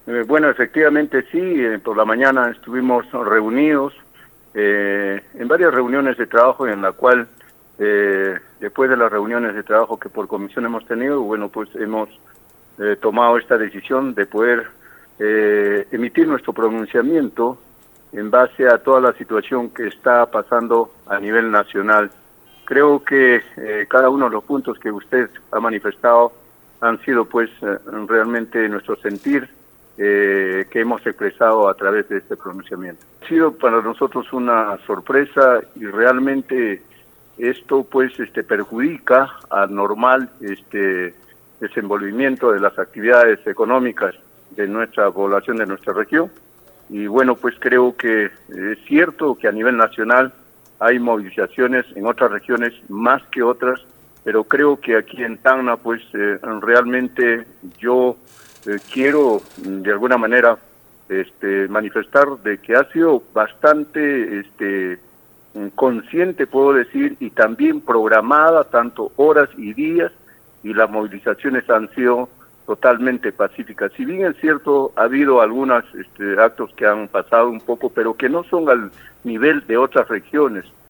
Bueno, efectivamente sí, por la mañana estuvimos reunidos en varias reuniones de trabajo en la cual, después de las reuniones de trabajo que por comisión hemos tenido, bueno, pues hemos tomado esta decisión de poder emitir nuestro pronunciamiento en base a toda la situación que está pasando a nivel nacional. Creo que cada uno de los puntos que usted ha manifestado han sido pues realmente nuestro sentir que hemos expresado a través de este pronunciamiento. Ha sido para nosotros una sorpresa y realmente esto pues perjudica al normal desenvolvimiento de las actividades económicas de nuestra población, de nuestra región. Y bueno, pues creo que es cierto que a nivel nacional hay movilizaciones en otras regiones más que otras, pero creo que aquí en Tacna pues realmente yo quiero de alguna manera manifestar de que ha sido bastante consciente, puedo decir, y también programada, tanto horas y días, y las movilizaciones han sido totalmente pacíficas. Si bien es cierto, ha habido algunos actos que han pasado un poco, pero que no son al nivel de otras regiones.